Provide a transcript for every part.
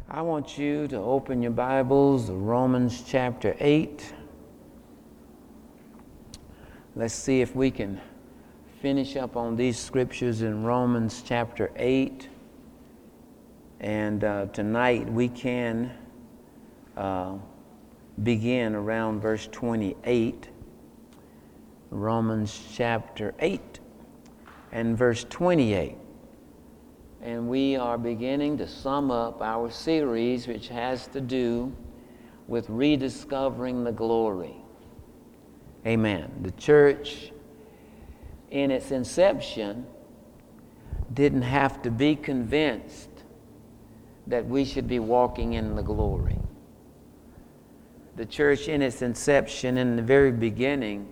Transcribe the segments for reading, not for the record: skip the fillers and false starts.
I want you to open your Bibles to Romans chapter 8. Let's see if we can finish up on these scriptures in Romans chapter 8. And tonight we can begin around verse 28. Romans chapter 8 and verse 28. And we are beginning to sum up our series, which has to do with rediscovering the glory. Amen. The church, in its inception, didn't have to be convinced that we should be walking in the glory. The church, in its inception, in the very beginning,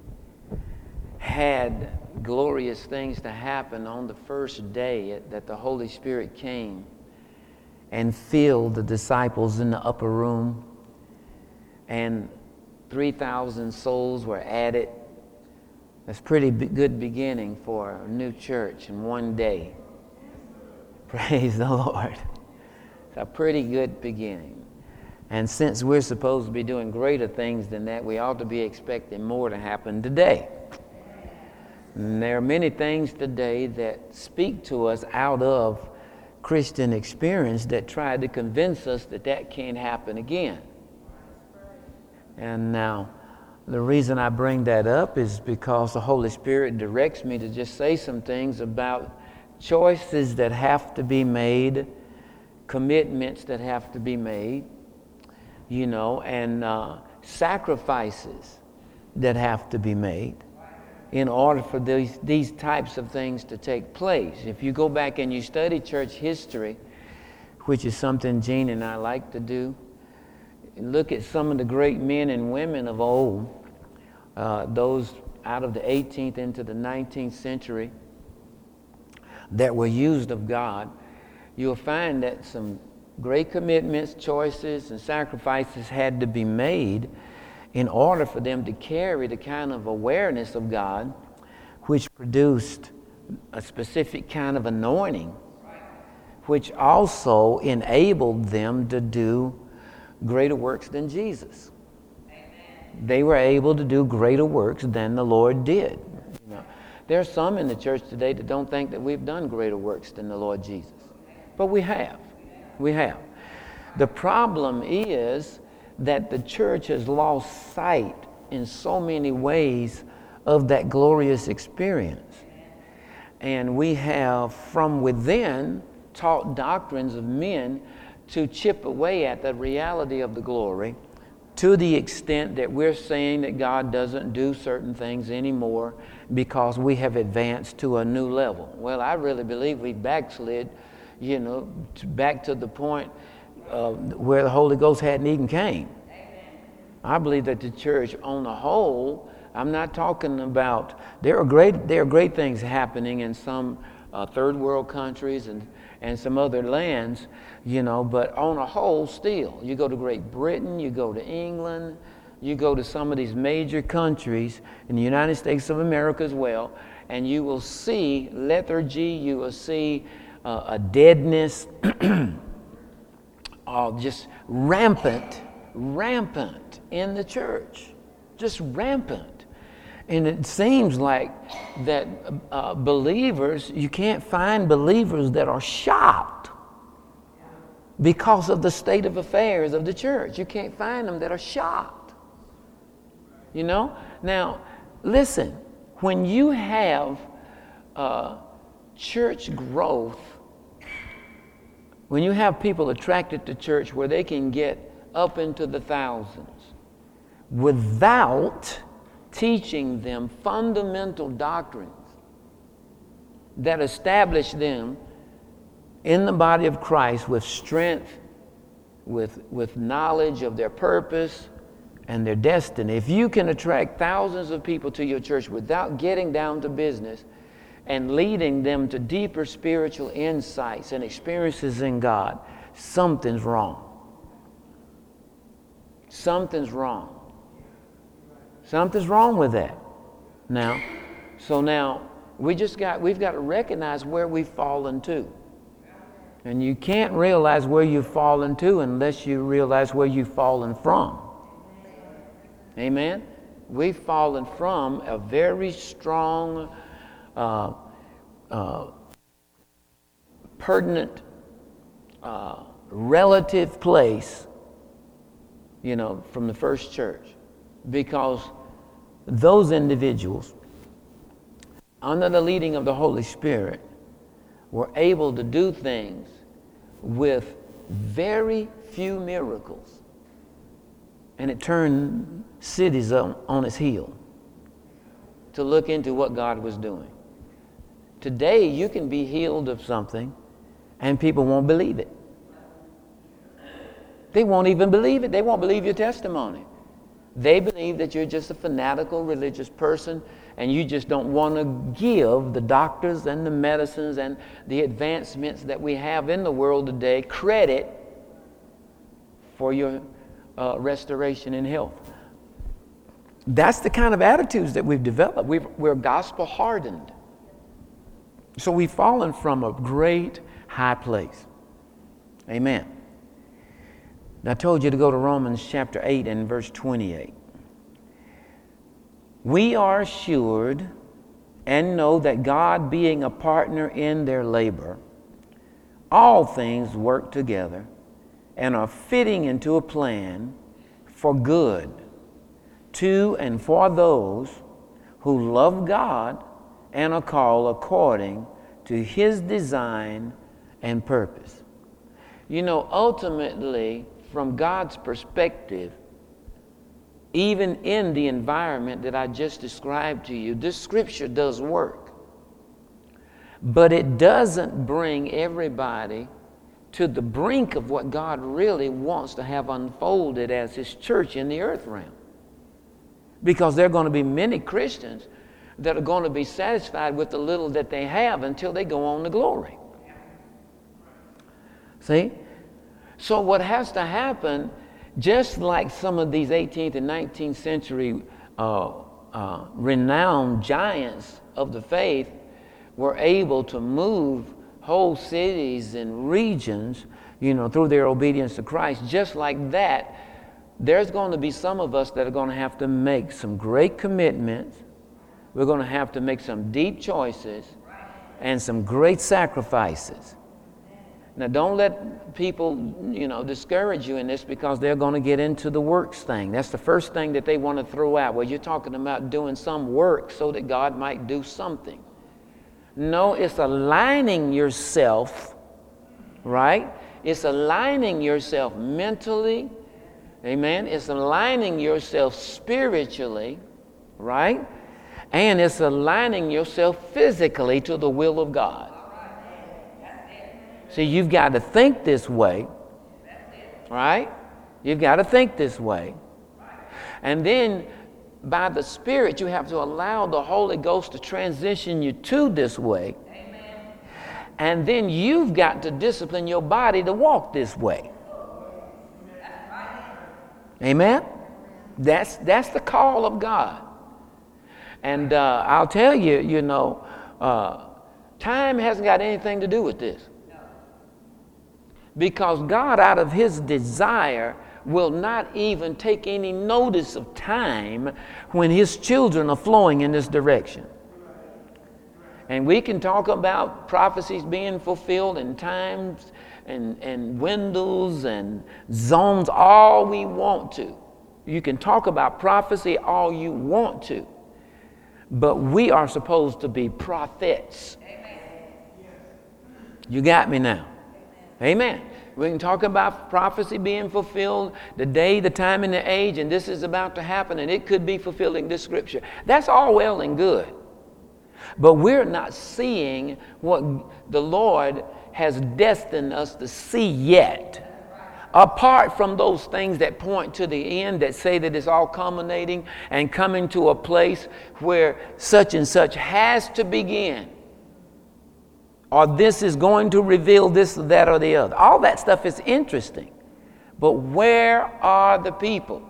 had glorious things to happen on the first day that the Holy Spirit came and filled the disciples in the upper room, and 3,000 souls were added. That's a pretty good beginning for a new church in one day. Praise the Lord. It's a pretty good beginning. And since we're supposed to be doing greater things than that, we ought to be expecting more to happen today. And there are many things today that speak to us out of Christian experience that try to convince us that that can't happen again. And now, the reason I bring that up is because the Holy Spirit directs me to just say some things about choices that have to be made, commitments that have to be made, and sacrifices that have to be made in order for these types of things to take place. If you go back and you study church history, which is something Gene and I like to do, and look at some of the great men and women of old, those out of the 18th into the 19th century that were used of God, you'll find that some great commitments, choices, and sacrifices had to be made in order for them to carry the kind of awareness of God which produced a specific kind of anointing, which also enabled them to do greater works than Jesus. Amen. They were able to do greater works than the Lord did. There are some in the church today that don't think that we've done greater works than the Lord Jesus. But we have. We have. The problem is that the church has lost sight in so many ways of that glorious experience. And we have from within taught doctrines of men to chip away at the reality of the glory, to the extent that we're saying that God doesn't do certain things anymore because we have advanced to a new level. Well, I really believe we backslid, back to the point where the Holy Ghost hadn't even came. I believe that the church on the whole, I'm not talking about, there are great things happening in some third world countries and some other lands, but on a whole still, you go to Great Britain, you go to England, you go to some of these major countries in the United States of America as well, and you will see lethargy, you will see a deadness, just rampant in the church, just rampant. And it seems like that believers, you can't find believers that are shocked because of the state of affairs of the church. You can't find them that are shocked. Now, listen, when you have church growth, when you have people attracted to church where they can get up into the thousands without teaching them fundamental doctrines that establish them in the body of Christ with strength, with knowledge of their purpose and their destiny. If you can attract thousands of people to your church without getting down to business and leading them to deeper spiritual insights and experiences in God, something's wrong. Something's wrong. Something's wrong with that. Now we've got to recognize where we've fallen to. And you can't realize where you've fallen to unless you realize where you've fallen from. Amen? We've fallen from a very strong, pertinent, relative place, from the first church. Because those individuals, under the leading of the Holy Spirit, were able to do things with very few miracles. And it turned cities on its heel to look into what God was doing. Today, you can be healed of something and people won't believe it. They won't even believe it. They won't believe your testimony. They believe that you're just a fanatical religious person and you just don't want to give the doctors and the medicines and the advancements that we have in the world today credit for your restoration in health. That's the kind of attitudes that we've developed. We're gospel hardened. So we've fallen from a great high place. Amen. I told you to go to Romans chapter 8 and verse 28. We are assured and know that God, being a partner in their labor, all things work together and are fitting into a plan for good to and for those who love God and are called according to His design and purpose. Ultimately, from God's perspective, even in the environment that I just described to you, this scripture does work. But it doesn't bring everybody to the brink of what God really wants to have unfolded as His church in the earth realm. Because there are going to be many Christians that are going to be satisfied with the little that they have until they go on to glory. See? So what has to happen, just like some of these 18th and 19th century renowned giants of the faith were able to move whole cities and regions, through their obedience to Christ, just like that, there's going to be some of us that are going to have to make some great commitments. We're going to have to make some deep choices and some great sacrifices. Now, don't let people, discourage you in this because they're going to get into the works thing. That's the first thing that they want to throw out. Well, you're talking about doing some work so that God might do something. No, it's aligning yourself, right? It's aligning yourself mentally. Amen. It's aligning yourself spiritually, right? And it's aligning yourself physically to the will of God. See, you've got to think this way, right? You've got to think this way. And then by the Spirit, you have to allow the Holy Ghost to transition you to this way. And then you've got to discipline your body to walk this way. Amen? That's the call of God. And I'll tell you, time hasn't got anything to do with this. Because God, out of His desire, will not even take any notice of time when His children are flowing in this direction. And we can talk about prophecies being fulfilled in times and windows and zones all we want to. You can talk about prophecy all you want to. But we are supposed to be prophets. You got me now? Amen. We can talk about prophecy being fulfilled, the day, the time, and the age, and this is about to happen, and it could be fulfilling this scripture. That's all well and good. But we're not seeing what the Lord has destined us to see yet. Apart from those things that point to the end, that say that it's all culminating and coming to a place where such and such has to begin. Or this is going to reveal this, that, or the other. All that stuff is interesting. But where are the people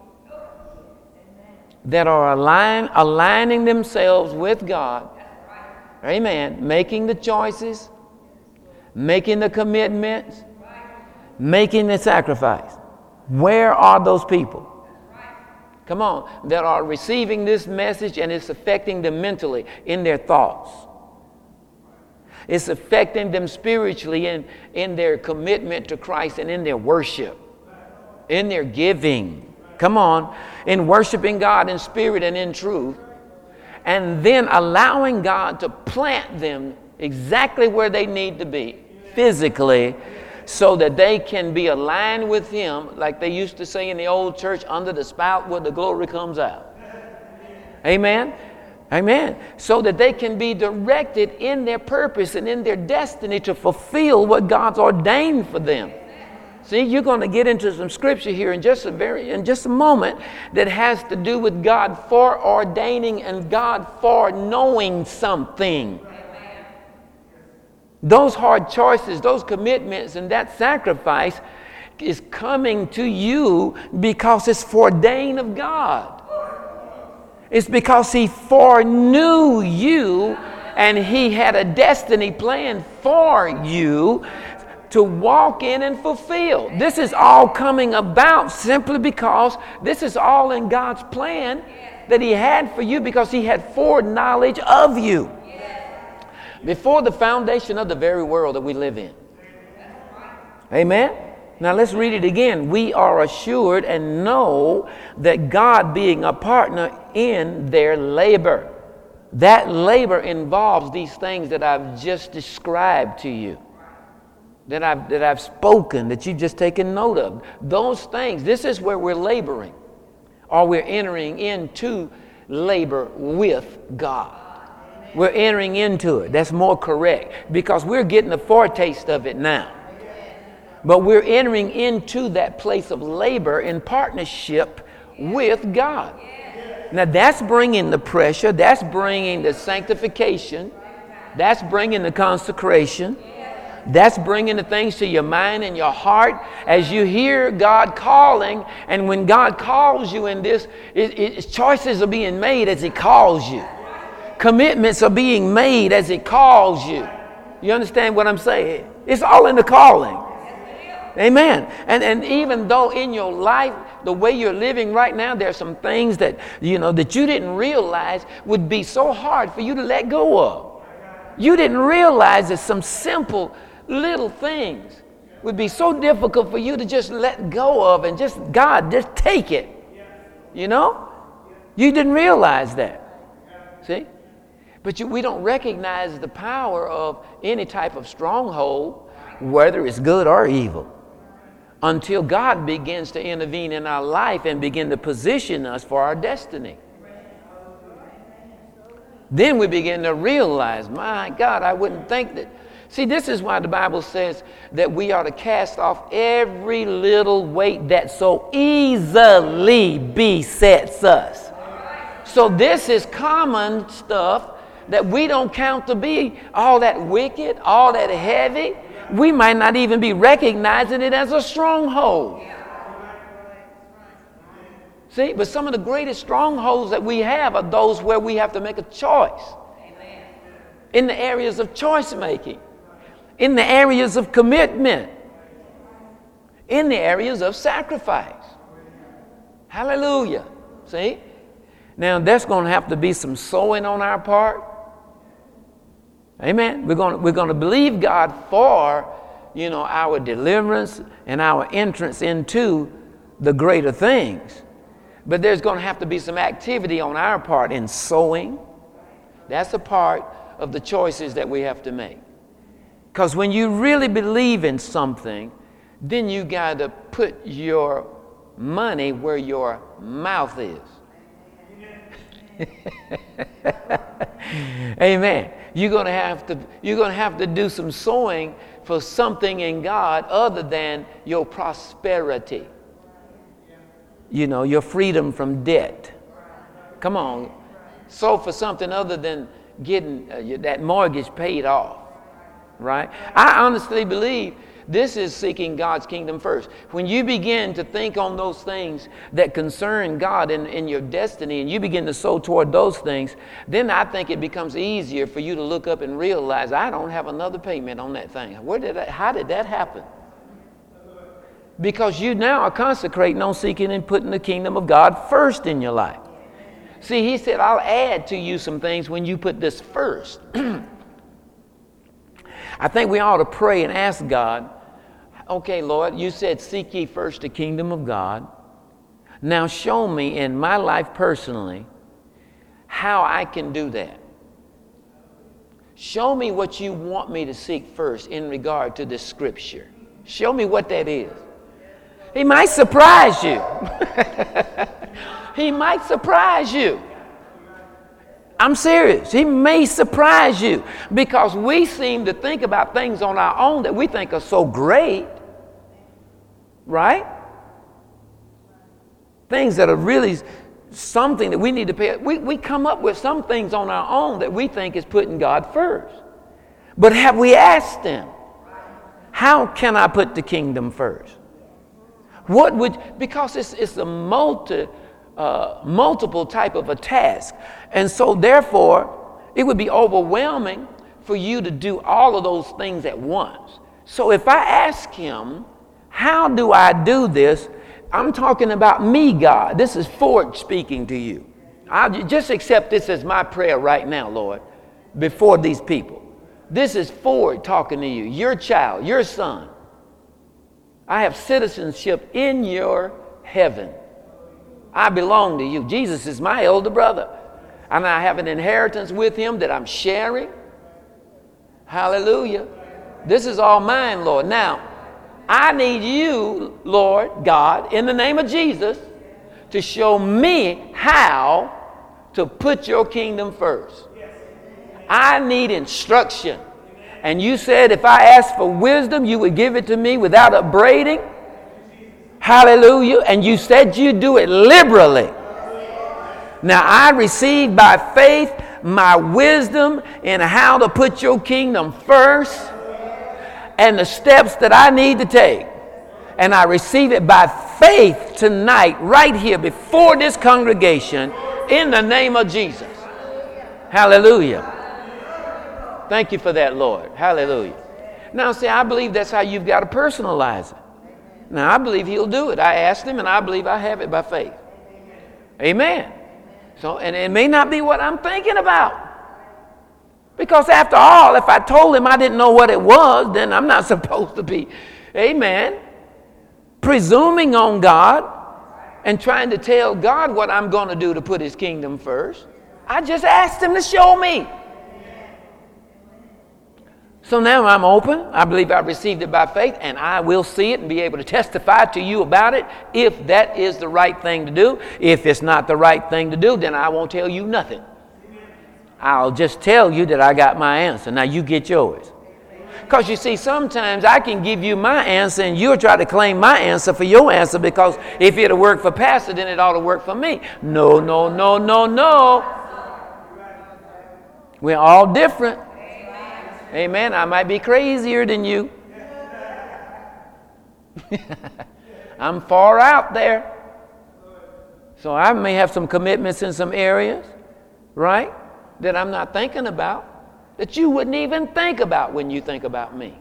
that are aligning themselves with God? Amen. Making the choices, making the commitments, making the sacrifice. Where are those people? Come on, that are receiving this message and it's affecting them mentally in their thoughts. It's affecting them spiritually in their commitment to Christ and in their worship, in their giving. Come on, in worshiping God in spirit and in truth. And then allowing God to plant them exactly where they need to be physically so that they can be aligned with Him, like they used to say in the old church, under the spout where the glory comes out. Amen? Amen. So that they can be directed in their purpose and in their destiny to fulfill what God's ordained for them. See, you're going to get into some scripture here in just a moment that has to do with God foreordaining and God foreknowing something. Those hard choices, those commitments, and that sacrifice is coming to you because it's foreordained of God. It's because He foreknew you and He had a destiny plan for you to walk in and fulfill. This is all coming about simply because this is all in God's plan that He had for you, because He had foreknowledge of you before the foundation of the very world that we live in. Amen? Now let's read it again. We are assured and know that God being a partner in their labor. That labor involves these things that I've just described to you, that I've spoken, that you've just taken note of. Those things, this is where we're laboring, or we're entering into labor with God. We're entering into it. That's more correct, because we're getting a foretaste of it now. But we're entering into that place of labor in partnership with God. Now that's bringing the pressure, that's bringing the sanctification, that's bringing the consecration, that's bringing the things to your mind and your heart as you hear God calling. And when God calls you in this, choices are being made as He calls you. Commitments are being made as He calls you. You understand what I'm saying? It's all in the calling. Amen. And even though in your life, the way you're living right now, there's some things that that you didn't realize would be so hard for you to let go of. You didn't realize that some simple little things would be so difficult for you to just let go of and just take it. You didn't realize that. See? But we don't recognize the power of any type of stronghold, whether it's good or evil, until God begins to intervene in our life and begin to position us for our destiny. Then we begin to realize, my God, I wouldn't think that. See, this is why the Bible says that we are to cast off every little weight that so easily besets us. So this is common stuff that we don't count to be all that wicked, all that heavy. We might not even be recognizing it as a stronghold. See, but some of the greatest strongholds that we have are those where we have to make a choice. In the areas of choice making, in the areas of commitment, in the areas of sacrifice. Hallelujah. See? Now there's going to have to be some sowing on our part. Amen. We're going to believe God for, our deliverance and our entrance into the greater things. But there's going to have to be some activity on our part in sowing. That's a part of the choices that we have to make. Because when you really believe in something, then you got to put your money where your mouth is. Amen. You're going to have to do some sowing for something in God other than your prosperity. Your freedom from debt. Come on. Sow for something other than getting that mortgage paid off. Right? I honestly believe This is seeking God's kingdom first. When you begin to think on those things that concern God in your destiny, and you begin to sow toward those things, then I think it becomes easier for you to look up and realize, I don't have another payment on that thing. How did that happen? Because you now are consecrating on seeking and putting the kingdom of God first in your life. See, he said, I'll add to you some things when you put this first. I think we ought to pray and ask God, okay, Lord, you said seek ye first the kingdom of God. Now show me in my life personally how I can do that. Show me what you want me to seek first in regard to this scripture. Show me what that is. He might surprise you. He might surprise you. I'm serious. He may surprise you because we seem to think about things on our own that we think are so great, right? Things that are really something that we need to pay. We come up with some things on our own that we think is putting God first. But have we asked Him, how can I put the kingdom first? Because it's a multiple type of a task. And so therefore, it would be overwhelming for you to do all of those things at once. So if I ask Him, how do I do this? I'm talking about me, God. This is Ford speaking to you. I'll just accept this as my prayer right now, Lord, before these people. This is Ford talking to you, your child, your son. I have citizenship in your heaven. I belong to you. Jesus is my elder brother. And I have an inheritance with Him that I'm sharing. Hallelujah. This is all mine, Lord. Now, I need you, Lord God, in the name of Jesus, to show me how to put your kingdom first. I need instruction. And you said if I asked for wisdom, you would give it to me without upbraiding. Hallelujah. And you said you do it liberally. Now I receive by faith my wisdom in how to put your kingdom first and the steps that I need to take. And I receive it by faith tonight, right here before this congregation, in the name of Jesus. Hallelujah. Thank you for that, Lord. Hallelujah. Now, see, I believe that's how you've got to personalize it. Now, I believe He'll do it. I asked Him, and I believe I have it by faith. Amen. So, and it may not be what I'm thinking about. Because after all, if I told Him I didn't know what it was, then I'm not supposed to be, amen, presuming on God and trying to tell God what I'm going to do to put His kingdom first. I just asked Him to show me. So now I'm open. I believe I've received it by faith, and I will see it and be able to testify to you about it if that is the right thing to do. If it's not the right thing to do, then I won't tell you nothing. I'll just tell you that I got my answer. Now you get yours. Because you see, sometimes I can give you my answer and you'll try to claim my answer for your answer because if it'll work for Pastor, then it ought to work for me. No, no, no, no, no. We're all different. Amen. I might be crazier than you. I'm far out there. So I may have some commitments in some areas, right, that I'm not thinking about, that you wouldn't even think about when you think about me.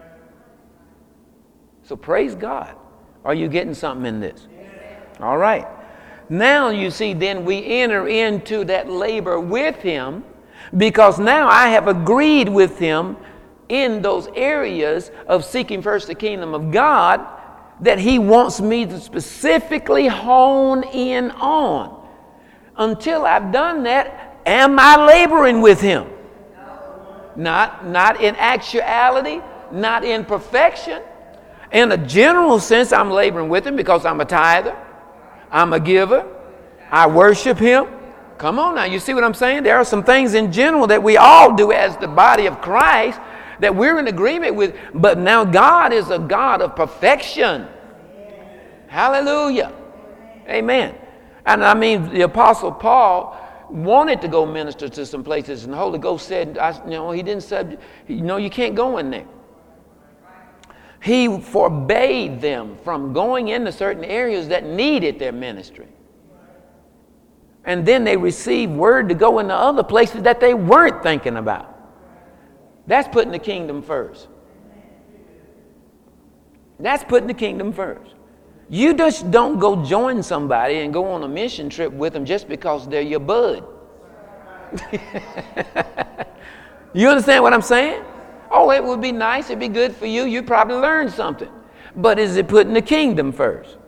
So praise God. Are you getting something in this? All right. Now you see, then we enter into that labor with Him, because now I have agreed with Him in those areas of seeking first the kingdom of God that He wants me to specifically hone in on. Until I've done that, am I laboring with Him? Not in actuality, not in perfection. In a general sense, I'm laboring with Him because I'm a tither, I'm a giver, I worship Him. Come on now, you see what I'm saying? There are some things in general that we all do as the body of Christ that we're in agreement with, but now God is a God of perfection. Hallelujah. Amen. And I mean, the Apostle Paul wanted to go minister to some places, and the Holy Ghost said, he didn't say, you can't go in there. He forbade them from going into certain areas that needed their ministry. And then they received word to go into other places that they weren't thinking about. That's putting the kingdom first. That's putting the kingdom first. You just don't go join somebody and go on a mission trip with them just because they're your bud. You understand what I'm saying? Oh, it would be nice. It'd be good for you. You'd probably learn something. But is it putting the kingdom first?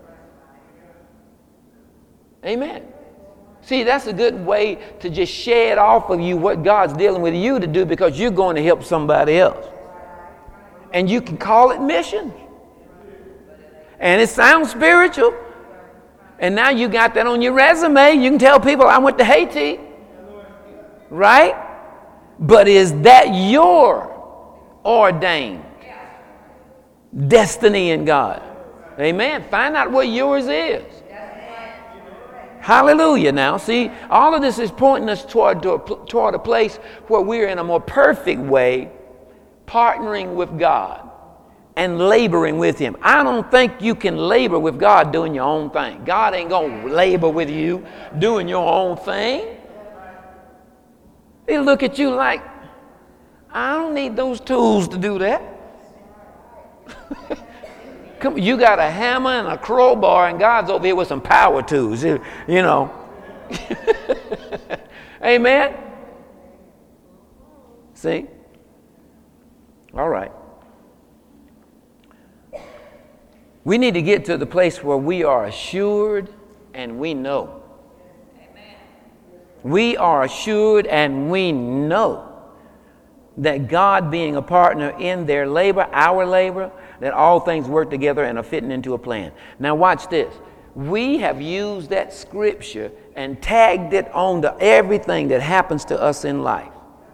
Amen. See, that's a good way to just shed off of you what God's dealing with you to do because you're going to help somebody else. And you can call it mission. And it sounds spiritual. And now you got that on your resume. You can tell people, I went to Haiti. Right? But is that your ordained destiny in God? Amen. Find out what yours is. Hallelujah. Now, see, all of this is pointing us toward a place where we're in a more perfect way partnering with God and laboring with Him. I don't think you can labor with God doing your own thing. God ain't going to labor with you doing your own thing. He'll look at you like, I don't need those tools to do that. Come, you got a hammer and a crowbar, and God's over here with some power tools, you know. Amen? See? All right. We need to get to the place where we are assured and we know. Amen. We are assured and we know that God being a partner in their labor, our labor, that all things work together and are fitting into a plan. Now watch this. We have used that scripture and tagged it on to everything that happens to us in life.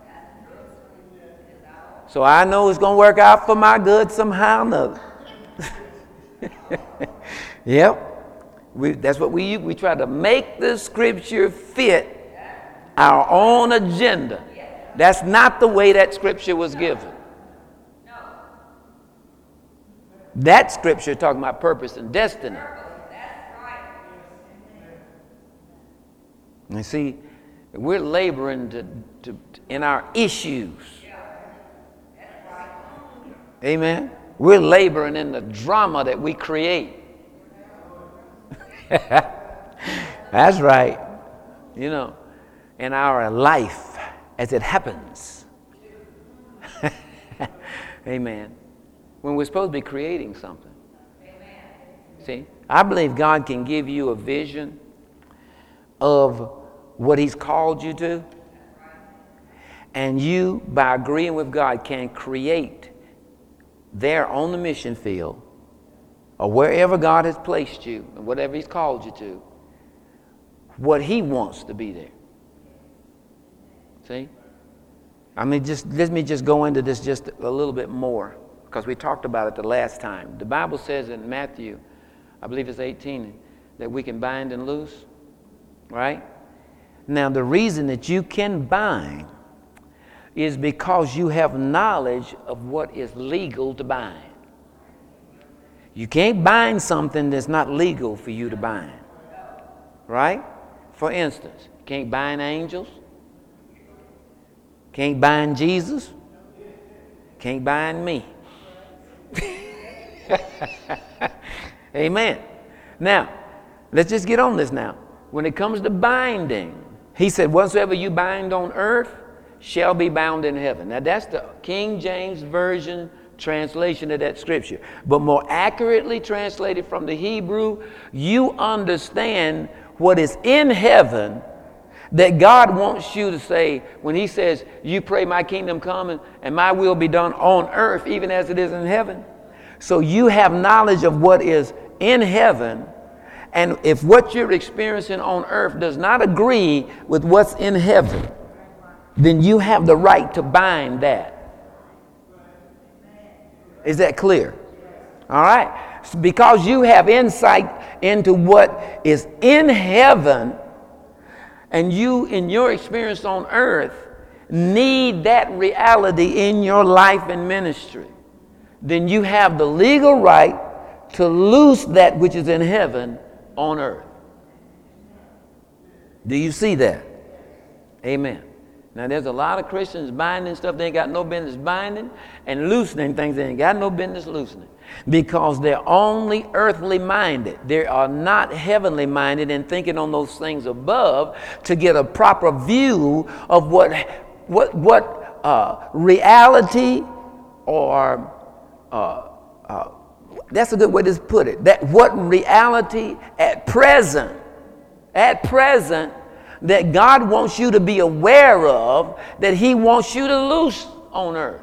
So I know it's going to work out for my good somehow or another. Yep. That's what we use. We try to make the scripture fit our own agenda. That's not the way that scripture was given. That scripture talking about purpose and destiny. And see, we're laboring to in our issues. Amen. We're laboring in the drama that we create. That's right. You know, in our life as it happens. Amen. When we're supposed to be creating something. See, I believe God can give you a vision of what He's called you to. And you, by agreeing with God, can create there on the mission field or wherever God has placed you and whatever He's called you to, what He wants to be there. See? I mean, let me just go into this just a little bit more because we talked about it the last time. The Bible says in Matthew, I believe it's 18, that we can bind and loose, right? Now, the reason that you can bind is because you have knowledge of what is legal to bind. You can't bind something that's not legal for you to bind, right? For instance, you can't bind angels, can't bind Jesus, can't bind me. Amen. Now, let's just get on this now. When it comes to binding, He said, whatsoever you bind on earth shall be bound in heaven. Now, that's the King James Version translation of that scripture. But more accurately translated from the Hebrew, you understand what is in heaven that God wants you to say when He says, you pray my kingdom come and my will be done on earth even as it is in heaven. So you have knowledge of what is in heaven, and if what you're experiencing on earth does not agree with what's in heaven, then you have the right to bind that. Is that clear? All right. Because you have insight into what is in heaven, and you, in your experience on earth, need that reality in your life and ministry. then you have the legal right to loose that which is in heaven on earth. Do you see that? Amen. Now, there's a lot of Christians binding stuff they ain't got no business binding and loosening things they ain't got no business loosening because they're only earthly minded. They are not heavenly minded and thinking on those things above to get a proper view of what reality or that's a good way to put it. That what reality at present that God wants you to be aware of, that he wants you to loose on earth.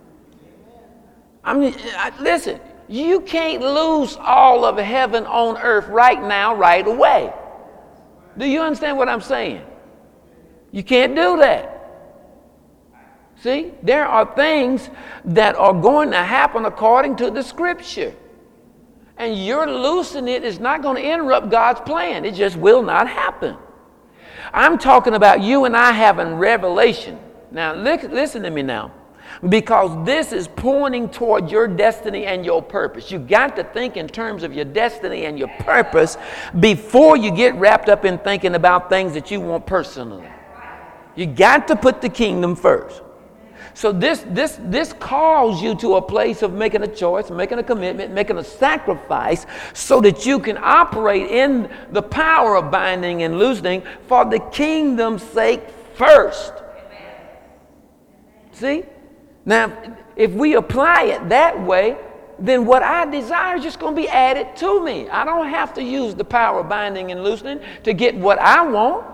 Listen, you can't loose all of heaven on earth right now, right away. Do you understand what I'm saying? You can't do that. See, there are things that are going to happen according to the scripture. And your loosening it is not going to interrupt God's plan. It just will not happen. I'm talking about you and I having revelation. Now, listen to me now. Because this is pointing toward your destiny and your purpose. You got to think in terms of your destiny and your purpose before you get wrapped up in thinking about things that you want personally. You got to put the kingdom first. So this calls you to a place of making a choice, making a commitment, making a sacrifice so that you can operate in the power of binding and loosening for the kingdom's sake first. See? Now, if we apply it that way, then what I desire is just going to be added to me. I don't have to use the power of binding and loosening to get what I want.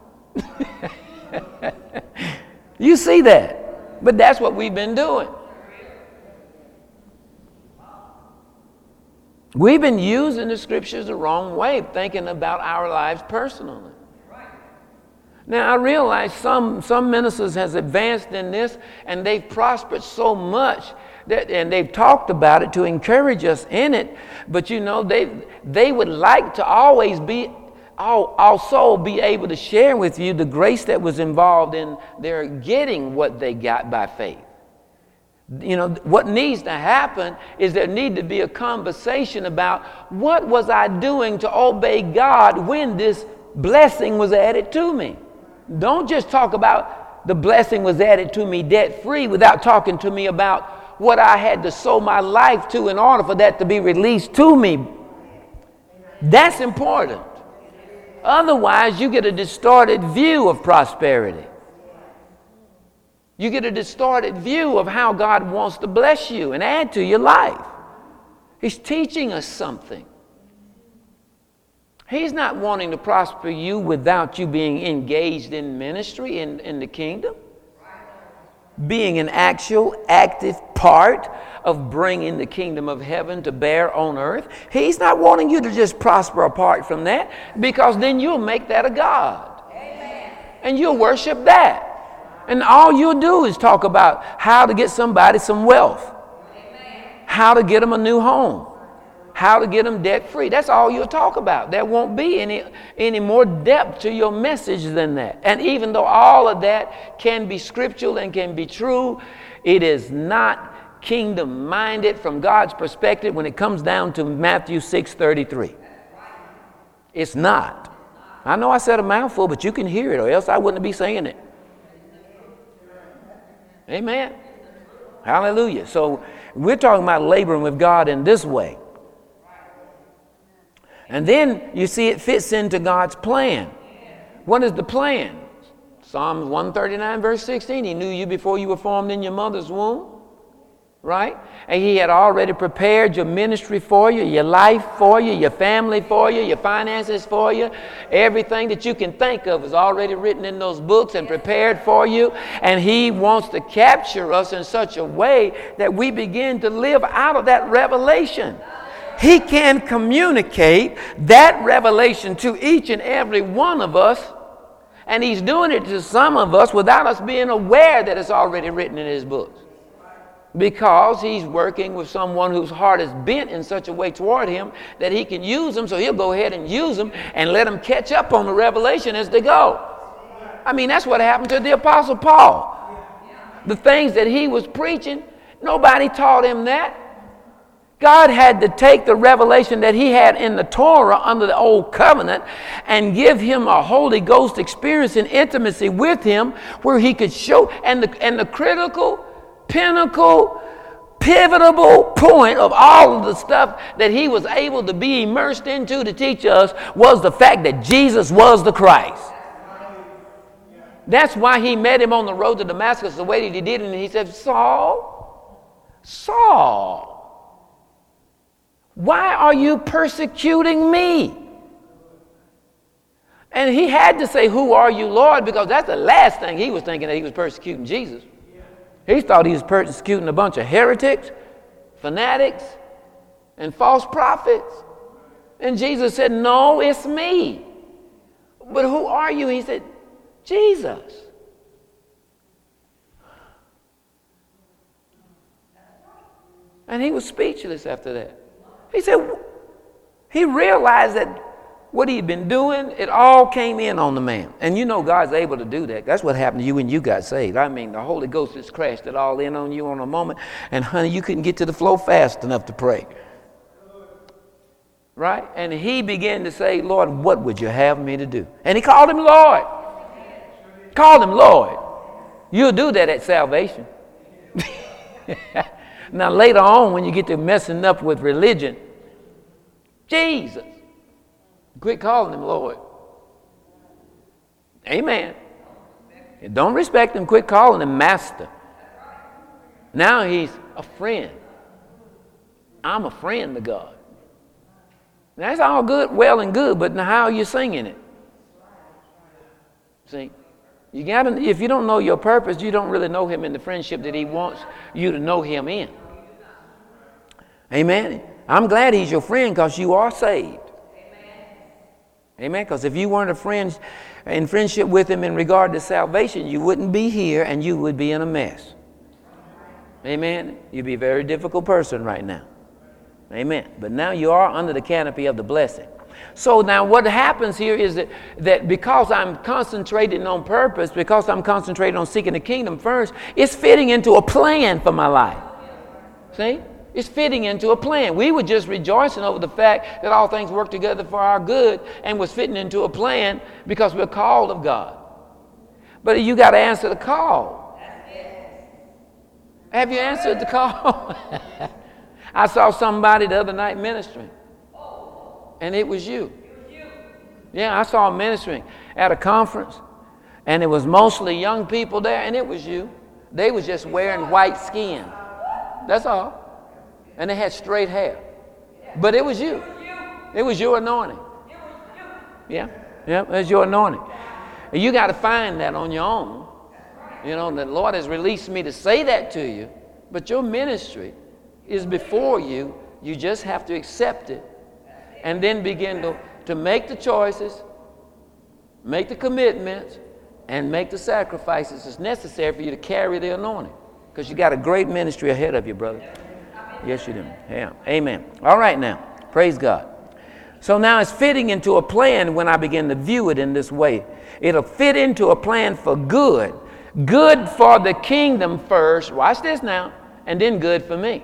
You see that? But that's what we've been doing. We've been using the scriptures the wrong way, thinking about our lives personally. Now, I realize some ministers has advanced in this, and they've prospered so much that, and they've talked about it to encourage us in it. But you know, they would like to always be also be able to share with you the grace that was involved in their getting what they got by faith. You know, what needs to happen is there need to be a conversation about what was I doing to obey God when this blessing was added to me. Don't just talk about the blessing was added to me debt-free without talking to me about what I had to sow my life to in order for that to be released to me. That's important. Otherwise, you get a distorted view of prosperity. You get a distorted view of how God wants to bless you and add to your life. He's teaching us something. He's not wanting to prosper you without you being engaged in ministry in the kingdom. Being an actual, active part of bringing the kingdom of heaven to bear on earth. He's not wanting you to just prosper apart from that, because then you'll make that a god. Amen. And you'll worship that. And all you'll do is talk about how to get somebody some wealth. Amen. How to get them a new home. How to get them debt-free. That's all you'll talk about. There won't be any more depth to your message than that. And even though all of that can be scriptural and can be true, it is not kingdom-minded from God's perspective when it comes down to Matthew 6:33. It's not. I know I said a mouthful, but you can hear it, or else I wouldn't be saying it. Amen. Hallelujah. So we're talking about laboring with God in this way. And then you see it fits into God's plan. What is the plan? Psalms 139 verse 16. He knew you before you were formed in your mother's womb. Right? And he had already prepared your ministry for you, your life for you, your family for you, your finances for you. Everything that you can think of is already written in those books and prepared for you. And he wants to capture us in such a way that we begin to live out of that revelation. He can communicate that revelation to each and every one of us, and he's doing it to some of us without us being aware that it's already written in his books. Because he's working with someone whose heart is bent in such a way toward him that he can use them, so he'll go ahead and use them and let them catch up on the revelation as they go. I mean, that's what happened to the Apostle Paul. The things that he was preaching, nobody taught him that. God had to take the revelation that he had in the Torah under the old covenant and give him a Holy Ghost experience and intimacy with him where he could show, and the critical, pinnacle, pivotal point of all of the stuff that he was able to be immersed into to teach us was the fact that Jesus was the Christ. That's why he met him on the road to Damascus the way that he did, and he said, Saul, Saul, why are you persecuting me? And he had to say, who are you, Lord? Because that's the last thing he was thinking, that he was persecuting Jesus. He thought he was persecuting a bunch of heretics, fanatics, and false prophets. And Jesus said, no, it's me. But who are you? He said, Jesus. And he was speechless after that. He said, he realized that what he'd been doing, it all came in on the man. And you know God's able to do that. That's what happened to you when you got saved. I mean, the Holy Ghost just crashed it all in on you on a moment. And honey, you couldn't get to the flow fast enough to pray. Right? And he began to say, Lord, what would you have me to do? And he called him Lord. Called him Lord. You'll do that at salvation. Now later on, when you get to messing up with religion, Jesus, quit calling him Lord. Amen. Don't respect him, quit calling him Master. Now he's a friend. I'm a friend to God. That's all good, well and good, but now how are you singing it? See? You gotta, if you don't know your purpose, you don't really know him in the friendship that he wants you to know him in. Amen. I'm glad he's your friend because you are saved. Amen. Because if you weren't a friend in friendship with him in regard to salvation, you wouldn't be here and you would be in a mess. Amen. You'd be a very difficult person right now. Amen. But now you are under the canopy of the blessing. So now what happens here is that because I'm concentrating on purpose, because I'm concentrating on seeking the kingdom first, it's fitting into a plan for my life. See? It's fitting into a plan. We were just rejoicing over the fact that all things work together for our good and was fitting into a plan because we're called of God. But you got to answer the call. Have you answered the call? I saw somebody the other night ministering. And it was you. Yeah, I saw him ministering at a conference. And it was mostly young people there, and it was you. They was just wearing white skin. That's all. And they had straight hair. But it was you. It was your anointing. Yeah, it was your anointing. And you got to find that on your own. You know, the Lord has released me to say that to you. But your ministry is before you. You just have to accept it. And then begin to make the choices, make the commitments, and make the sacrifices that's necessary for you to carry the anointing. Because you got a great ministry ahead of you, brother. Yes, you do. Yeah. Amen. All right now. Praise God. So now it's fitting into a plan when I begin to view it in this way. It'll fit into a plan for good. Good for the kingdom first. Watch this now. And then good for me.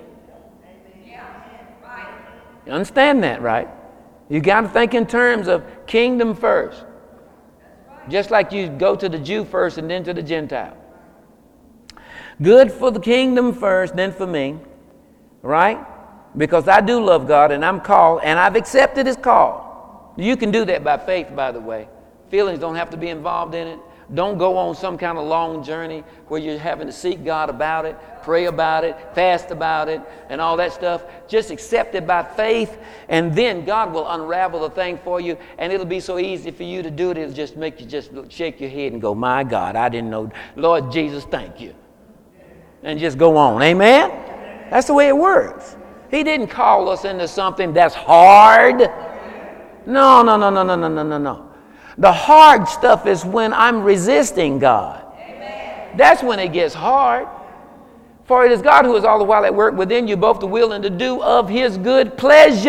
You understand that, right? You got to think in terms of kingdom first. Just like you go to the Jew first and then to the Gentile. Good for the kingdom first, then for me. Right? Because I do love God and I'm called and I've accepted his call. You can do that by faith, by the way. Feelings don't have to be involved in it. Don't go on some kind of long journey where you're having to seek God about it, pray about it, fast about it, and all that stuff. Just accept it by faith, and then God will unravel the thing for you, and it'll be so easy for you to do it. It'll just make you just shake your head and go, my God, I didn't know. Lord Jesus, thank you. And just go on. Amen? That's the way it works. He didn't call us into something that's hard. No. The hard stuff is when I'm resisting God. Amen. That's when it gets hard. For it is God who is all the while at work within you, both the will and to do of his good pleasure.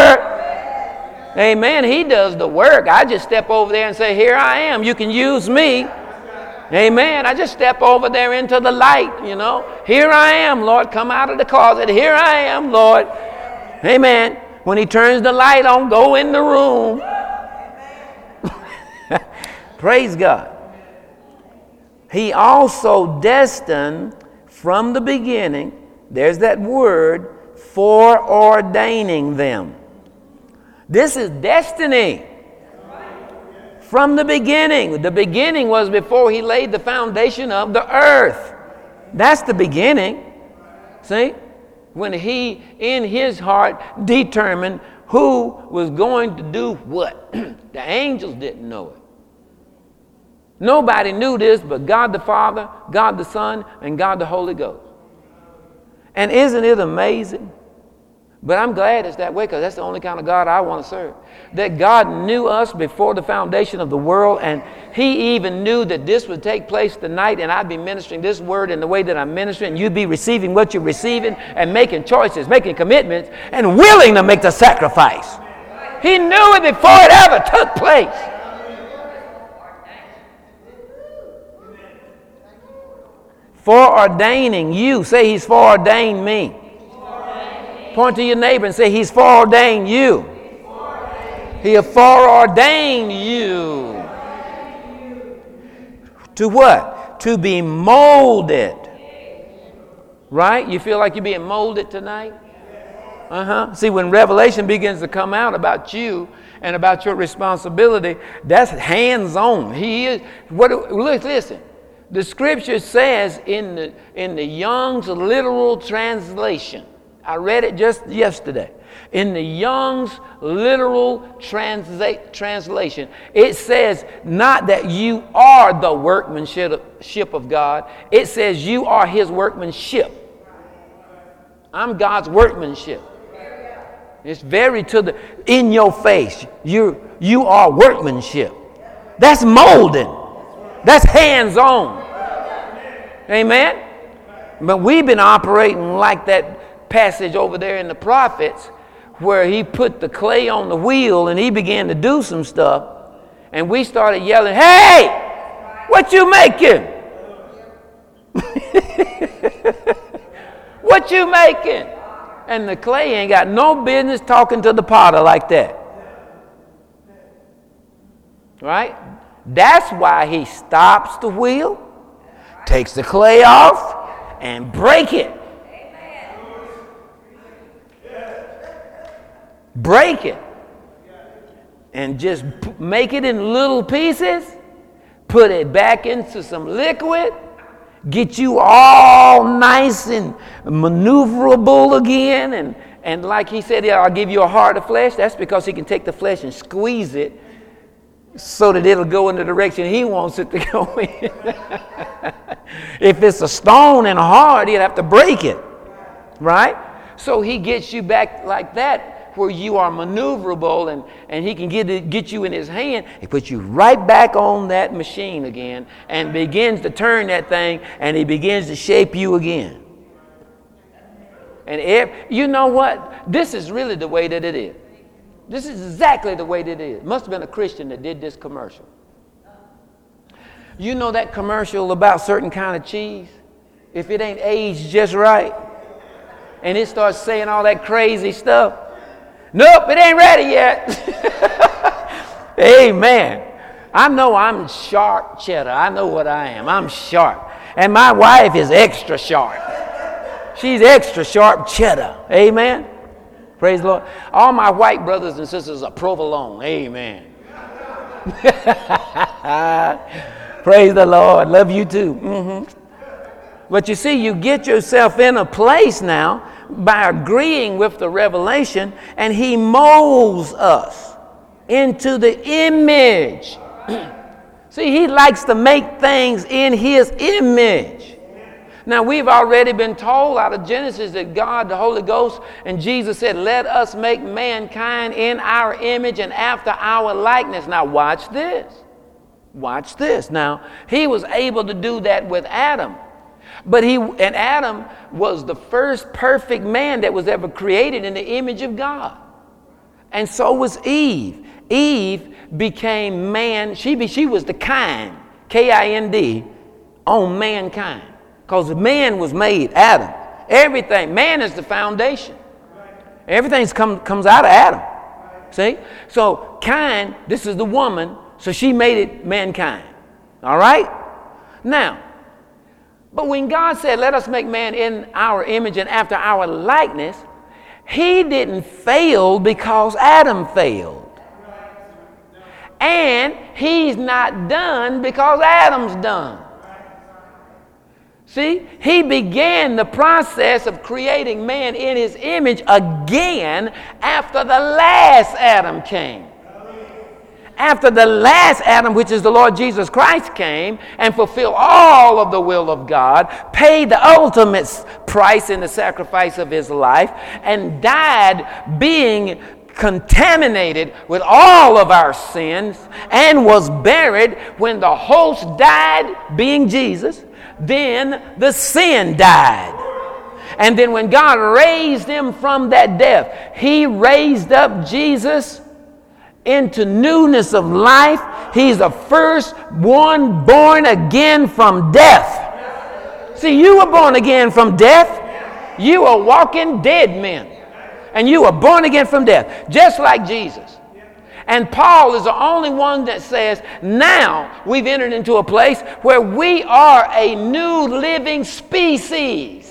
Amen. He does the work. I just step over there and say, here I am. You can use me. Amen. I just step over there into the light, you know. Here I am, Lord. Come out of the closet. Here I am, Lord. Amen. When he turns the light on, go in the room. Praise God. He also destined from the beginning, there's that word, foreordaining them. This is destiny. From the beginning. The beginning was before he laid the foundation of the earth. That's the beginning. See? When he, in his heart, determined who was going to do what. The angels didn't know it. Nobody knew this but God the Father, God the Son, and God the Holy Ghost. And isn't it amazing? But I'm glad it's that way, because that's the only kind of God I want to serve. That God knew us before the foundation of the world, and he even knew that this would take place tonight, and I'd be ministering this word in the way that I'm ministering, and you'd be receiving what you're receiving and making choices, making commitments, and willing to make the sacrifice. He knew it before it ever took place. Foreordaining you. Say, he's foreordained me. Point to your neighbor and say, he's foreordained you. He foreordained you. To what? To be molded. Right? You feel like you're being molded tonight? See, when revelation begins to come out about you and about your responsibility, that's hands-on. He is. Listen. The scripture says in the Young's literal translation, I read it just yesterday. In the Young's literal translation, it says not that you are the workmanship of God. It says you are his workmanship. I'm God's workmanship. It's very in your face. You are workmanship. That's molding. That's hands-on. Amen? But we've been operating like that passage over there in the prophets where he put the clay on the wheel and he began to do some stuff, and we started yelling, "Hey, what you making? What you making?" And the clay ain't got no business talking to the potter like that. Right? That's why he stops the wheel, takes the clay off, and break it. Break it. And just make it in little pieces, put it back into some liquid, get you all nice and maneuverable again. And like he said, I'll give you a heart of flesh. That's because he can take the flesh and squeeze it so that it'll go in the direction he wants it to go in. If it's a stone and a heart, he'd have to break it. Right? So he gets you back like that, where you are maneuverable, and he can get you in his hand. He puts you right back on that machine again and begins to turn that thing, and he begins to shape you again. And you know what? This is really the way that it is. This is exactly the way that it is. Must have been a Christian that did this commercial. You know that commercial about certain kind of cheese? If it ain't aged just right, and it starts saying all that crazy stuff, nope, it ain't ready yet. Amen. I know I'm sharp cheddar. I know what I am. I'm sharp. And my wife is extra sharp. She's extra sharp cheddar. Amen. Praise the Lord. All my white brothers and sisters are provolone. Amen. Praise the Lord. Love you too. Mm-hmm. But you see, you get yourself in a place now by agreeing with the revelation, and he molds us into the image. See, he likes to make things in his image. Now, we've already been told out of Genesis that God, the Holy Ghost, and Jesus said, "Let us make mankind in our image and after our likeness." Now, watch this. Watch this. Now, he was able to do that with Adam. But Adam was the first perfect man that was ever created in the image of God. And so was Eve. Eve became man. She was the kind, K-I-N-D, on mankind. Because man was made, Adam. Everything. Man is the foundation. Everything comes out of Adam. See? So Cain, this is the woman, so she made it mankind. All right? Now, but when God said, let us make man in our image and after our likeness, he didn't fail because Adam failed. And he's not done because Adam's done. See, he began the process of creating man in his image again after the last Adam came. After the last Adam, which is the Lord Jesus Christ, came and fulfilled all of the will of God, paid the ultimate price in the sacrifice of his life, and died being contaminated with all of our sins, and was buried. When the host died, being Jesus, then the sin died. And then when God raised him from that death, he raised up Jesus into newness of life. He's the first one born again from death. See, you were born again from death. You were walking dead men. And you were born again from death, just like Jesus. And Paul is the only one that says, now we've entered into a place where we are a new living species.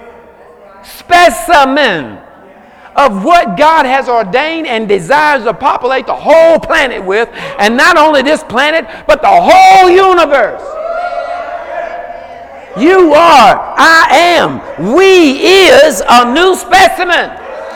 Specimen of what God has ordained and desires to populate the whole planet with. And not only this planet, but the whole universe. You are, I am, we is a new specimen.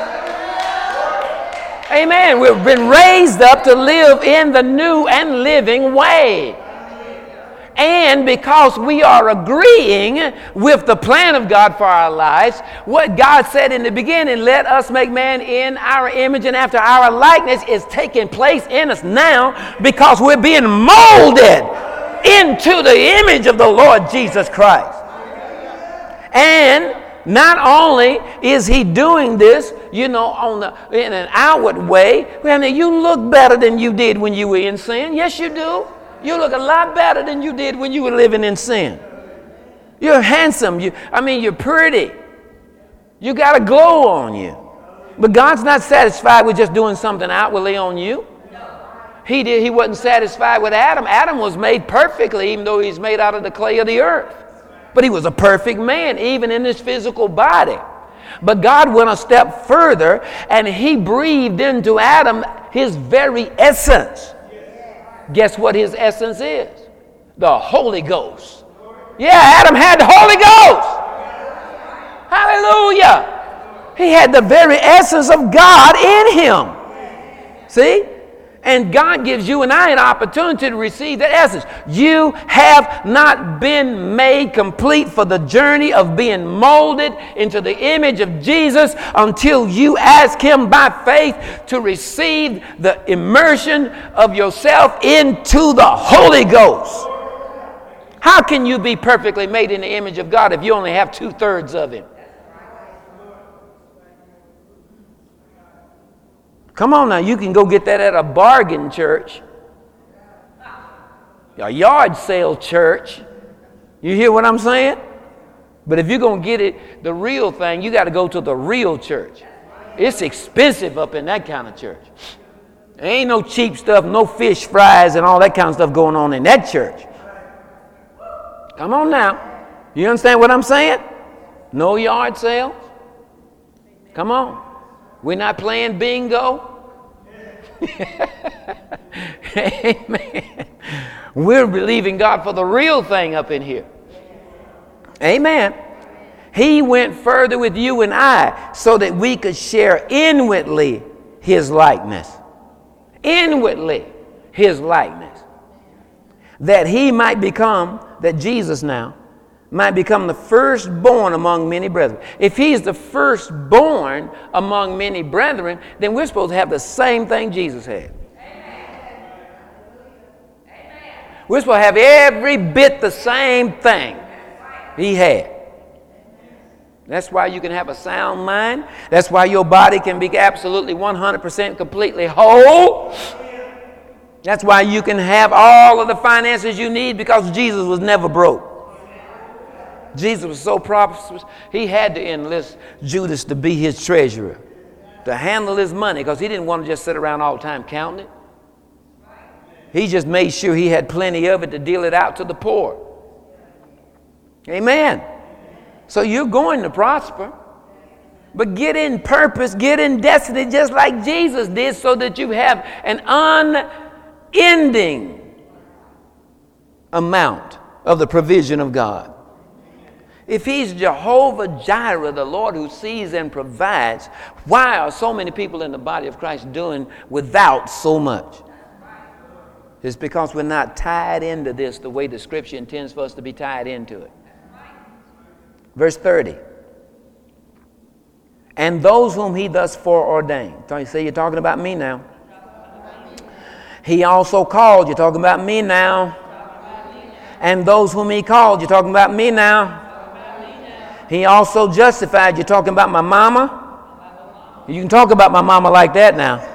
Amen. We've been raised up to live in the new and living way. And because we are agreeing with the plan of God for our lives, what God said in the beginning, let us make man in our image and after our likeness, is taking place in us now because we're being molded into the image of the Lord Jesus Christ. And not only is he doing this, in an outward way, you look better than you did when you were in sin. Yes, you do. You look a lot better than you did when you were living in sin. You're handsome. You're pretty. You got a glow on you. But God's not satisfied with just doing something outwardly on you. He wasn't satisfied with Adam. Adam was made perfectly, even though he's made out of the clay of the earth. But he was a perfect man, even in his physical body. But God went a step further, and he breathed into Adam his very essence. Guess what his essence is? The Holy Ghost. Yeah, Adam had the Holy Ghost. Hallelujah. He had the very essence of God in him. See? And God gives you and I an opportunity to receive that essence. You have not been made complete for the journey of being molded into the image of Jesus until you ask him by faith to receive the immersion of yourself into the Holy Ghost. How can you be perfectly made in the image of God if you only have 2/3 of him? Come on now, you can go get that at a bargain church, a yard sale church. You hear what I'm saying? But if you're going to get it, the real thing, you got to go to the real church. It's expensive up in that kind of church. There ain't no cheap stuff, no fish fries and all that kind of stuff going on in that church. Come on now. You understand what I'm saying? No yard sales. Come on. We're not playing bingo. Amen. We're believing God for the real thing up in here. Amen. He went further with you and I so that we could share inwardly his likeness. Inwardly his likeness. That he might become, that Jesus now might become the firstborn among many brethren. If he's the firstborn among many brethren, then we're supposed to have the same thing Jesus had. Amen. We're supposed to have every bit the same thing he had. That's why you can have a sound mind. That's why your body can be absolutely 100% completely whole. That's why you can have all of the finances you need, because Jesus was never broke. Jesus was so prosperous, he had to enlist Judas to be his treasurer. to handle his money because he didn't want to just sit around all the time counting it. He just made sure he had plenty of it to deal it out to the poor. Amen. So you're going to prosper. But get in purpose, get in destiny just like Jesus did so that you have an unending amount of the provision of God. If he's Jehovah Jireh, the Lord who sees and provides, why are so many people in the body of Christ doing without so much? It's because we're not tied into this the way the Scripture intends for us to be tied into it. Verse 30. And those whom he thus foreordained. So you say, you're talking about me now. He also called. You're talking about me now. And those whom he called. You're talking about me now. He also justified. You're talking about my mama. You can talk about my mama like that now.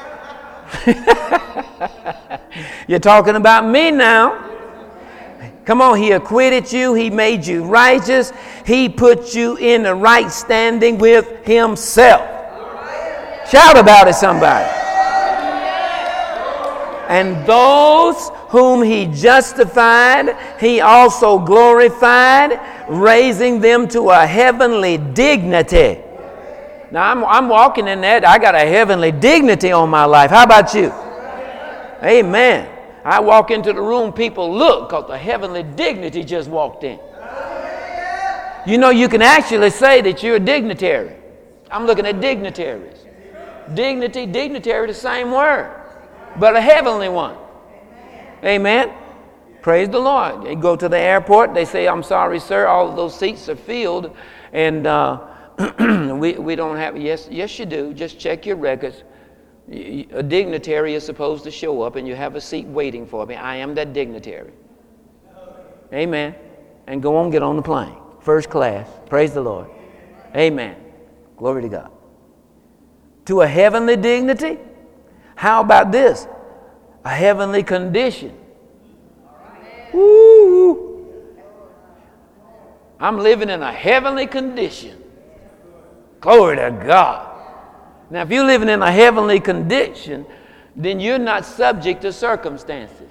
You're talking about me now. Come on, he acquitted you. He made you righteous. He put you in the right standing with himself. Shout about it, somebody. And those whom he justified, he also glorified, raising them to a heavenly dignity. Now, I'm walking in that. I got a heavenly dignity on my life. How about you? Amen. I walk into the room, people look because the heavenly dignity just walked in. You know, you can actually say that you're a dignitary. I'm looking at dignitaries. Dignity, dignitary, the same word, but a heavenly one. Amen. Praise the Lord. You go to the airport, they say, I'm sorry, sir, all of those seats are filled, and we don't have, yes, you do. Just check your records. A dignitary is supposed to show up and you have a seat waiting for me. I am that dignitary. Amen. And go on, get on the plane. First class. Praise the Lord. Amen. Glory to God. To a heavenly dignity? How about this? A heavenly condition. Woo! I'm living in a heavenly condition. Glory to God. Now, if you're living in a heavenly condition, then you're not subject to circumstances.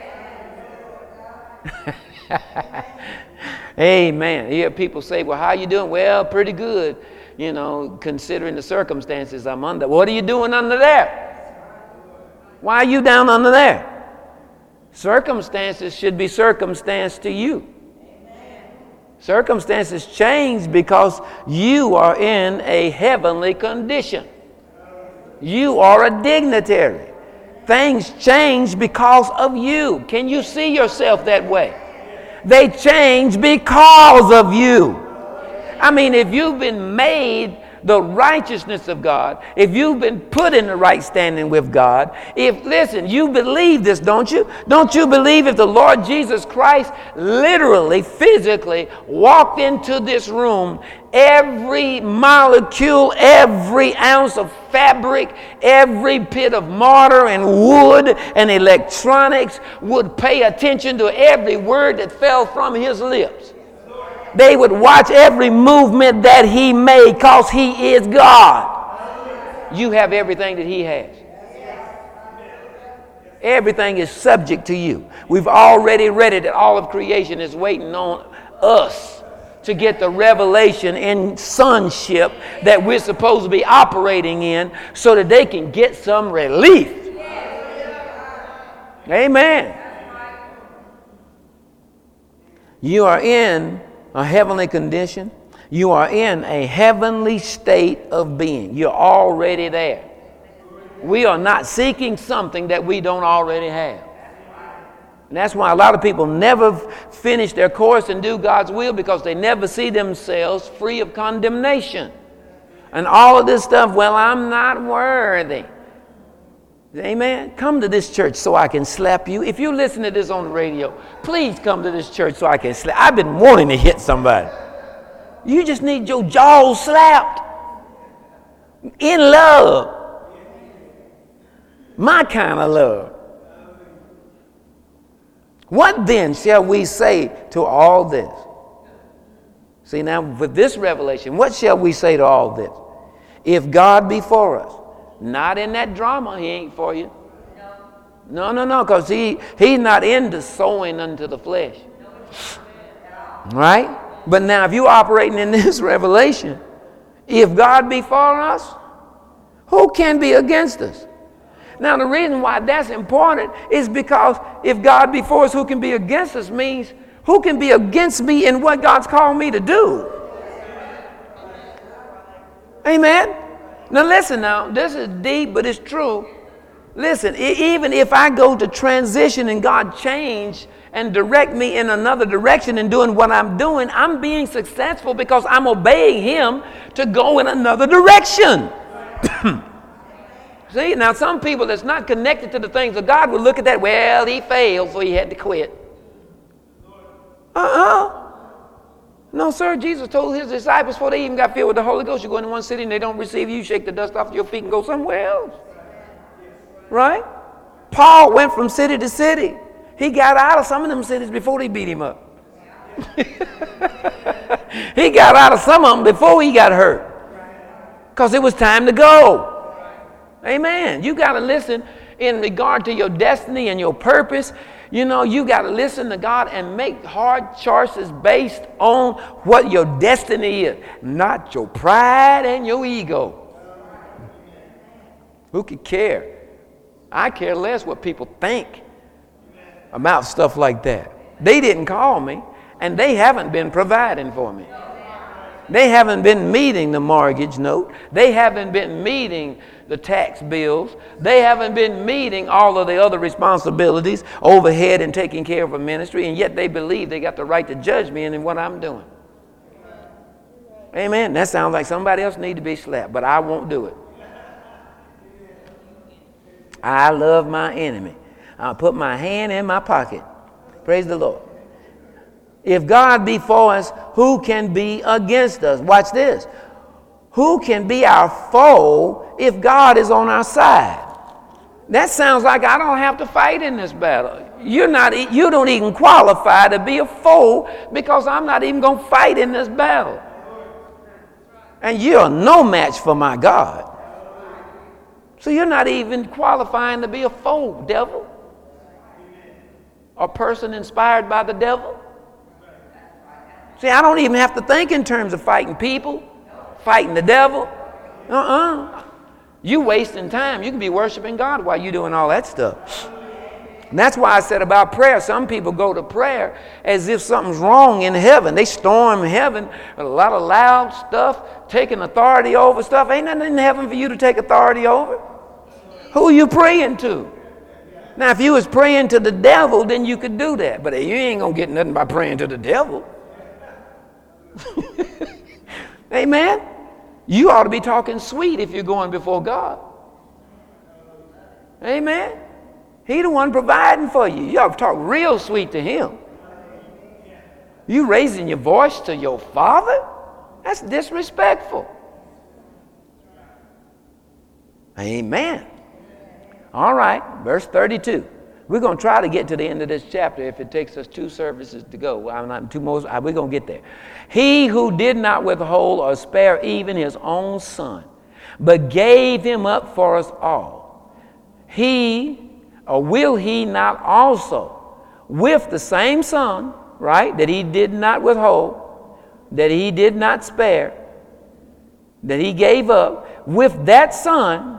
Amen. You hear people say, well, how you doing? Well, pretty good, you know, considering the circumstances I'm under. What are you doing under there? Why are you down under there? Circumstances should be circumstance to you. Circumstances change because you are in a heavenly condition. You are a dignitary. Things change because of you. Can you see yourself that way? They change because of you. I mean, if you've been made the righteousness of God, if you've been put in the right standing with God, listen, you believe this, don't you? Don't you believe if the Lord Jesus Christ literally, physically walked into this room, every molecule, every ounce of fabric, every bit of mortar and wood and electronics would pay attention to every word that fell from his lips? They would watch every movement that he made because he is God. You have everything that he has. Everything is subject to you. We've already read it that all of creation is waiting on us to get the revelation in sonship that we're supposed to be operating in so that they can get some relief. Amen. You are in a heavenly condition. You are in a heavenly state of being. You're already there. We are not seeking something that we don't already have. And that's why a lot of people never finish their course and do God's will, because they never see themselves free of condemnation. And all of this stuff, well, I'm not worthy. Amen. Come to this church so I can slap you. If you listen to this on the radio, please come to this church so I can slap. I've been wanting to hit somebody. You just need your jaws slapped. In love. My kind of love. What then shall we say to all this? See, now with this revelation, what shall we say to all this? If God be for us. Not in that drama, he ain't for you. No, because he's not into sowing unto the flesh. Right? But now if you're operating in this revelation, if God be for us, who can be against us? Now the reason why that's important is because if God be for us, who can be against us means who can be against me in what God's called me to do? Amen? Now listen now, this is deep, but it's true. Listen, even if I go to transition and God change and direct me in another direction and doing what I'm doing, I'm being successful because I'm obeying him to go in another direction. See, now some people that's not connected to the things of God will look at that, well, he failed, so he had to quit. No, sir, Jesus told his disciples before they even got filled with the Holy Ghost, you go into one city and they don't receive you, shake the dust off your feet and go somewhere else. Right? Paul went from city to city. He got out of some of them cities before they beat him up. He got out of some of them before he got hurt. Because it was time to go. Amen. You got to listen in regard to your destiny and your purpose. You know, you got to listen to God and make hard choices based on what your destiny is, not your pride and your ego. Who could care? I care less what people think about stuff like that. They didn't call me, and they haven't been providing for me. They haven't been meeting the mortgage note. They haven't been meeting the tax bills. They haven't been meeting all of the other responsibilities, overhead and taking care of a ministry, and yet they believe they got the right to judge me in what I'm doing. Amen. That sounds like somebody else need to be slapped, but I won't do it. I love my enemy. I'll put my hand in my pocket. Praise the Lord. If God be for us, who can be against us? Watch this. Who can be our foe if God is on our side? That sounds like I don't have to fight in this battle. You don't even qualify to be a foe because I'm not even going to fight in this battle. And you're no match for my God. So you're not even qualifying to be a foe, devil. A person inspired by the devil. See, I don't even have to think in terms of fighting people, fighting the devil. You wasting time. You can be worshiping God while you're doing all that stuff. And that's why I said about prayer. Some people go to prayer as if something's wrong in heaven. They storm heaven with a lot of loud stuff, taking authority over stuff. Ain't nothing in heaven for you to take authority over. Who are you praying to? Now, if you was praying to the devil, then you could do that. But you ain't going to get nothing by praying to the devil. Amen? You ought to be talking sweet if you're going before God. Amen? He the one providing for you. You ought to talk real sweet to him. You raising your voice to your father? That's disrespectful. Amen. All right, verse 32. We're going to try to get to the end of this chapter if it takes us 2 services to go. We're going to get there. He who did not withhold or spare even his own son, but gave him up for us all. Will he not also with the same son, right, that he did not withhold, that he did not spare, that he gave up, with that son,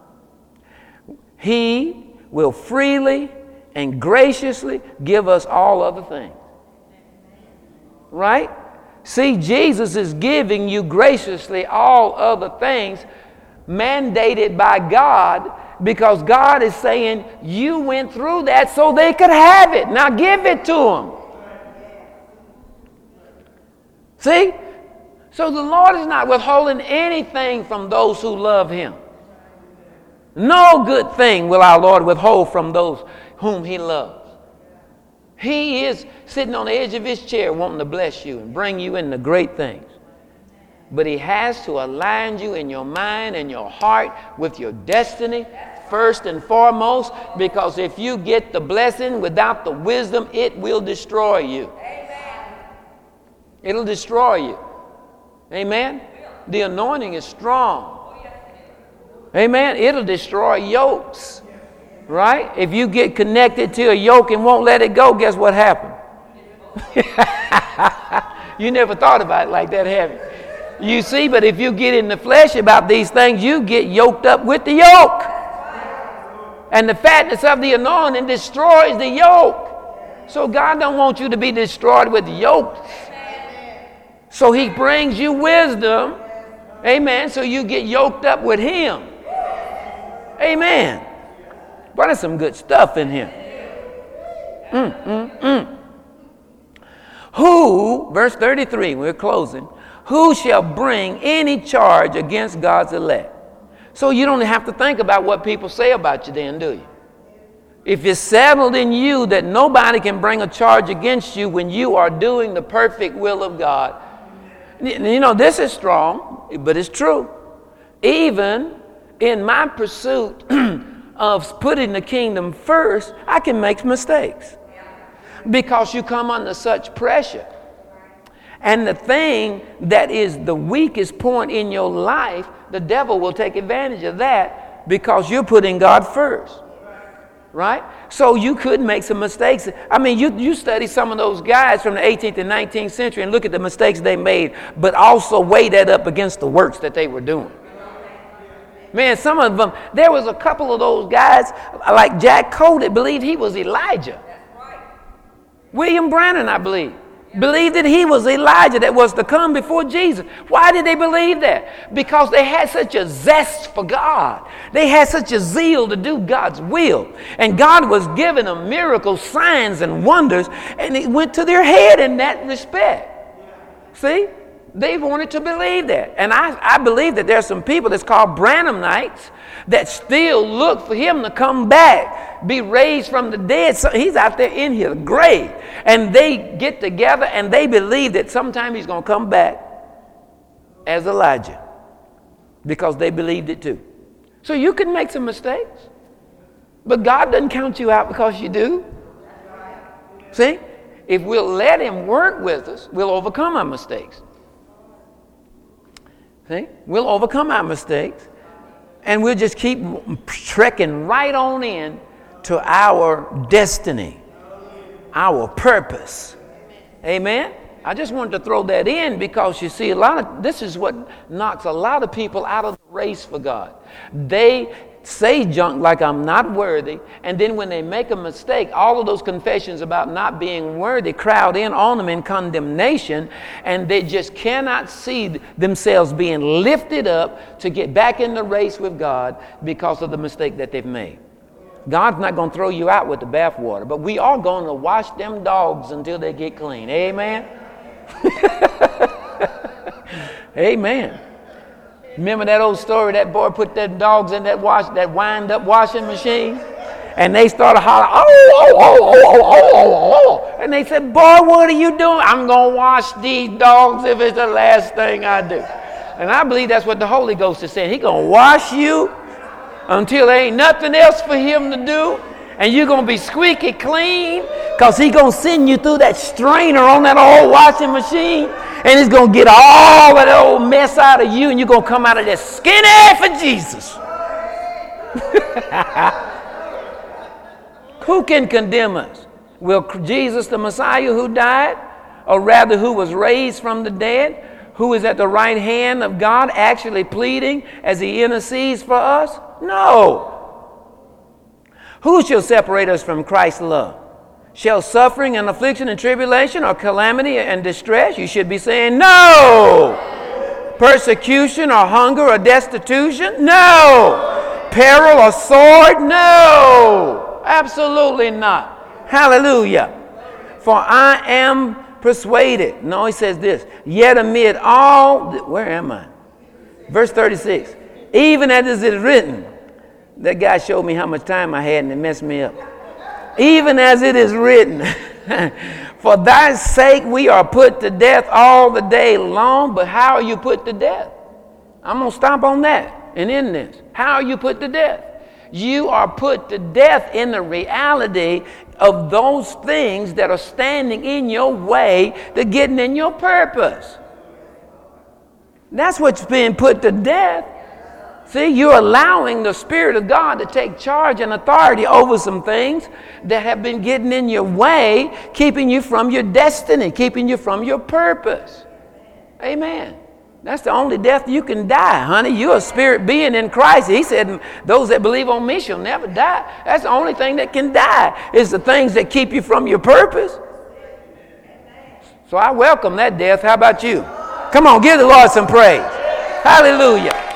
he will freely and graciously give us all other things. Right? See, Jesus is giving you graciously all other things mandated by God because God is saying you went through that so they could have it. Now give it to them. See? So the Lord is not withholding anything from those who love him. No good thing will our Lord withhold from those whom he loves. He is sitting on the edge of his chair wanting to bless you and bring you into great things. But he has to align you in your mind and your heart with your destiny first and foremost, because if you get the blessing without the wisdom, it will destroy you. It'll destroy you. Amen? The anointing is strong. Amen. It'll destroy yokes. Right? If you get connected to a yoke and won't let it go, guess what happened? You never thought about it like that, have you? You see, but if you get in the flesh about these things, you get yoked up with the yoke. And the fatness of the anointing destroys the yoke. So God don't want you to be destroyed with yokes. So he brings you wisdom. Amen. So you get yoked up with him. Amen. But there's some good stuff in here. Who, verse 33, we're closing. Who shall bring any charge against God's elect? So you don't have to think about what people say about you then, do you? If it's settled in you that nobody can bring a charge against you when you are doing the perfect will of God. You know, this is strong, but it's true. Even in my pursuit of putting the kingdom first, I can make mistakes because you come under such pressure. And the thing that is the weakest point in your life, the devil will take advantage of that because you're putting God first. Right? So you could make some mistakes. I mean, you study some of those guys from the 18th and 19th century and look at the mistakes they made, but also weigh that up against the works that they were doing. Man, some of them, there was a couple of those guys, like Jack Coe, that believed he was Elijah. William Branham, I believe, believed that he was Elijah that was to come before Jesus. Why did they believe that? Because they had such a zest for God. They had such a zeal to do God's will. And God was giving them miracles, signs, and wonders, and it went to their head in that respect. See? They wanted to believe that. And I believe that there's some people that's called Branhamites that still look for him to come back, be raised from the dead. So he's out there in his grave. And they get together and they believe that sometime he's going to come back as Elijah because they believed it too. So you can make some mistakes, but God doesn't count you out because you do. See? If we'll let him work with us, we'll overcome our mistakes. See? We'll overcome our mistakes and we'll just keep trekking right on in to our destiny, our purpose. Amen? I just wanted to throw that in because you see, this is what knocks a lot of people out of the race for God. They say junk like I'm not worthy, and then when they make a mistake, all of those confessions about not being worthy crowd in on them in condemnation, and they just cannot see themselves being lifted up to get back in the race with God because of the mistake that they've made. God's not going to throw you out with the bathwater, but we are going to wash them dogs until they get clean. Amen? Amen. Remember that old story, that boy put that dogs in that wind-up washing machine? And they started hollering, oh. And they said, boy, what are you doing? I'm going to wash these dogs if it's the last thing I do. And I believe that's what the Holy Ghost is saying. He's going to wash you until there ain't nothing else for him to do. And you're going to be squeaky clean because he's going to send you through that strainer on that old washing machine. And it's going to get all of that old mess out of you. And you're going to come out of there skinny for Jesus. Who can condemn us? Will Jesus, the Messiah who died, or rather who was raised from the dead, who is at the right hand of God actually pleading as he intercedes for us? No. Who shall separate us from Christ's love? Shall suffering and affliction and tribulation or calamity and distress? You should be saying no. Persecution or hunger or destitution? No. Peril or sword? No. Absolutely not. Hallelujah. For I am persuaded. No, he says this. Yet amid all, where am I? Verse 36. Even as it is written. That guy showed me how much time I had and it messed me up. Even as it is written, for thy sake we are put to death all the day long. But how are you put to death? I'm going to stop on that and end this. How are you put to death? You are put to death in the reality of those things that are standing in your way to getting in your purpose. That's what's being put to death. See, you're allowing the Spirit of God to take charge and authority over some things that have been getting in your way, keeping you from your destiny, keeping you from your purpose. Amen. That's the only death you can die, honey. You're a spirit being in Christ. He said, those that believe on me shall never die. That's the only thing that can die is the things that keep you from your purpose. So I welcome that death. How about you? Come on, give the Lord some praise. Hallelujah.